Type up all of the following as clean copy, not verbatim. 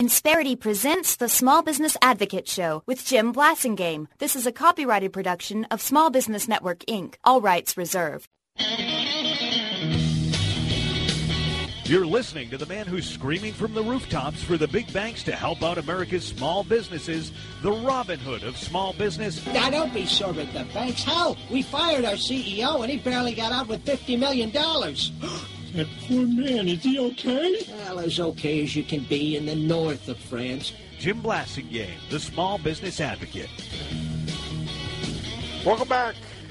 Insperity presents the Small Business Advocate Show with Jim Blasingame. This is a copyrighted production of Small Business Network, Inc., all rights reserved. You're listening to the man who's screaming from the rooftops for the big banks to help out America's small businesses, the Robin Hood of small business. Now, don't be sore at the banks. How? We fired our CEO, and he barely got out with $50 million. That poor man, is he okay? Well, as okay as you can be in the north of France. Jim Blasingame, the Small Business Advocate. Welcome back.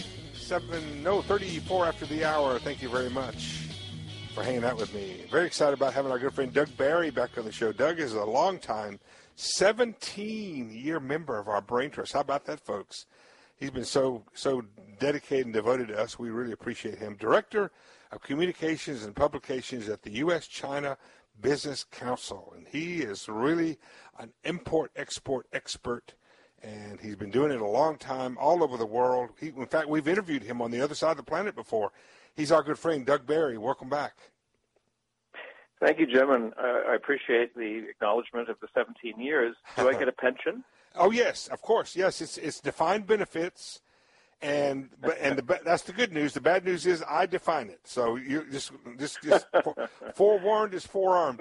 34 after the hour. Thank you very much for hanging out with me. Very excited about having our good friend Doug Barry back on the show. Doug is a long-time 17-year member of our Brain Trust. How about that, folks? He's been so dedicated and devoted to us. We really appreciate him. Director of Communications and Publications at the U.S.-China Business Council. And he is really an import-export expert, and he's been doing it a long time all over the world. In fact, we've interviewed him on the other side of the planet before. He's our good friend, Doug Barry. Welcome back. Thank you, Jim, and I appreciate the acknowledgement of the 17 years. Do I get a pension? Oh, yes, of course. Yes, it's defined benefits. That's the good news. The bad news is I define it. So you just forewarned is forearmed.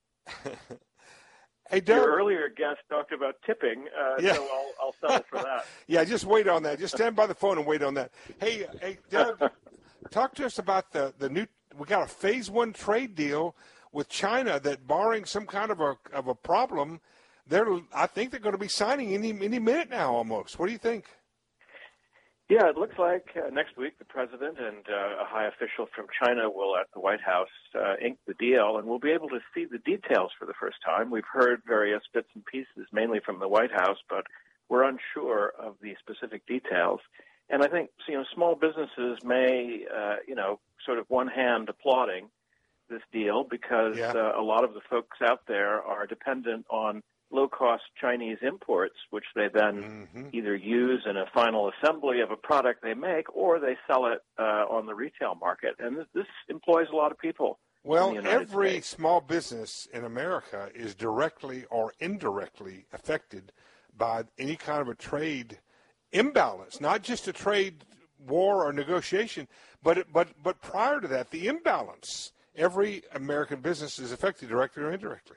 Hey, Doug. Your earlier guest talked about tipping, yeah. So I'll settle for that. Yeah, just wait on that. Just stand by the phone and wait on that. Hey, Doug, talk to us about the new. We got a phase 1 trade deal with China that, barring some kind of a problem, I think they're going to be signing any minute now almost. What do you think? Yeah, it looks like next week the president and a high official from China will, at the White House, ink the deal, and we'll be able to see the details for the first time. We've heard various bits and pieces, mainly from the White House, but we're unsure of the specific details. And I think, small businesses may, sort of one hand applauding this deal because a lot of the folks out there are dependent on low-cost Chinese imports, which they then either use in a final assembly of a product they make, or they sell it on the retail market. And this employs a lot of people. Well, every small business in America is directly or indirectly affected by any kind of a trade imbalance, not just a trade war or negotiation, but prior to that, the imbalance. Every American business is affected directly or indirectly.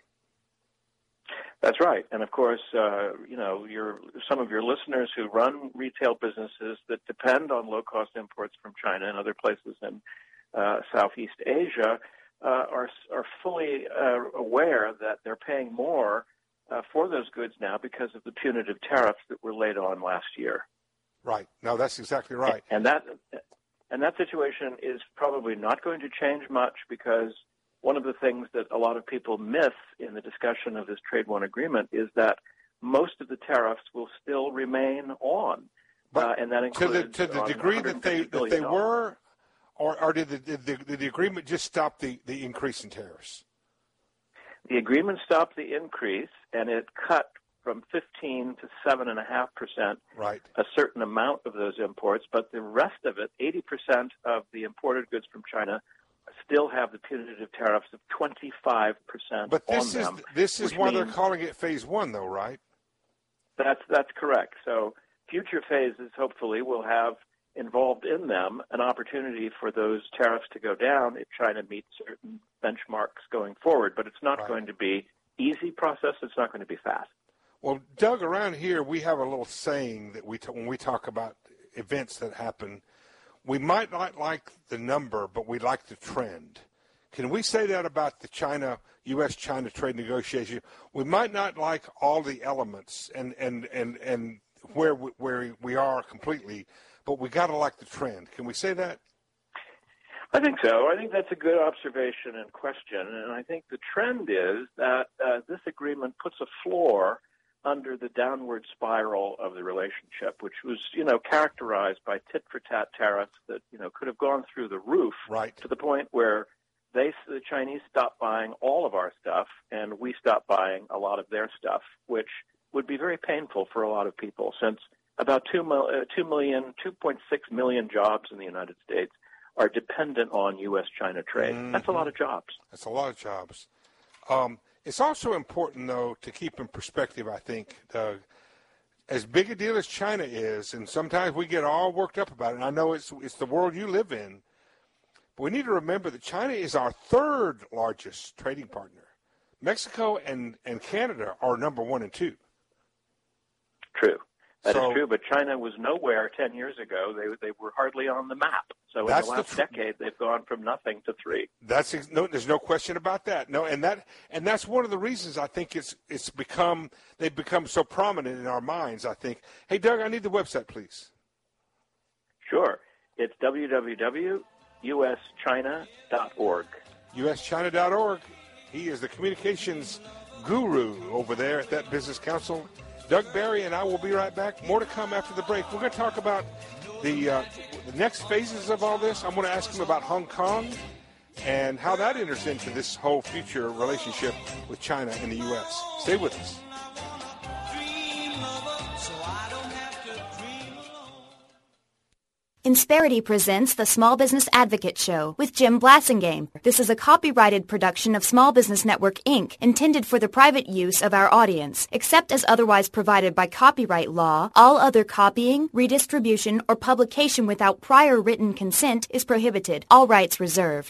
That's right. And, of course, some of your listeners who run retail businesses that depend on low-cost imports from China and other places in Southeast Asia are fully aware that they're paying more for those goods now because of the punitive tariffs that were laid on last year. Right. No, that's exactly right. And that situation is probably not going to change much because one of the things that a lot of people miss in the discussion of this Trade One agreement is that most of the tariffs will still remain on, and that includes to the degree that they were, or did the agreement just stop the increase in tariffs? The agreement stopped the increase, and it cut from 15 to 7.5%, right, a certain amount of those imports, but the rest of it, 80% of the imported goods from China, still have the punitive tariffs of 25% but on them. This is why they're calling it phase 1, though, right? That's correct. So future phases, hopefully, will have involved in them an opportunity for those tariffs to go down if China meets certain benchmarks going forward. But it's not going to be easy process. It's not going to be fast. Well, Doug, around here we have a little saying that when we talk about events that happen, we might not like the number, but we like the trend. Can we say that about the U.S.-China trade negotiation? We might not like all the elements and where we are completely, but we got to like the trend. Can we say that? I think so. I think that's a good observation and question. And I think the trend is that this agreement puts a floor under the downward spiral of the relationship, which was, characterized by tit-for-tat tariffs that, could have gone through the roof to the point where the Chinese stopped buying all of our stuff and we stopped buying a lot of their stuff, which would be very painful for a lot of people since about 2.6 million jobs in the United States are dependent on U.S.-China trade. That's a lot of jobs. That's a lot of jobs. It's also important, though, to keep in perspective, I think, Doug, as big a deal as China is, and sometimes we get all worked up about it, and I know it's the world you live in, but we need to remember that China is our third largest trading partner. Mexico and Canada are number 1 and 2. True. That is true, but China was nowhere 10 years ago. They were hardly on the map. So in the last decade, they've gone from nothing to 3. There's no question about that. No, and that's one of the reasons I think they've become so prominent in our minds. I think. Hey, Doug, I need the website, please. Sure, it's www.uschina.org. uschina.org. He is the communications guru over there at that Business Council. Doug Barry and I will be right back. More to come after the break. We're going to talk about the next phases of all this. I'm going to ask him about Hong Kong and how that enters into this whole future relationship with China and the U.S. Stay with us. Insperity presents the Small Business Advocate Show with Jim Blasingame. This is a copyrighted production of Small Business Network, Inc., intended for the private use of our audience. Except as otherwise provided by copyright law, all other copying, redistribution, or publication without prior written consent is prohibited. All rights reserved.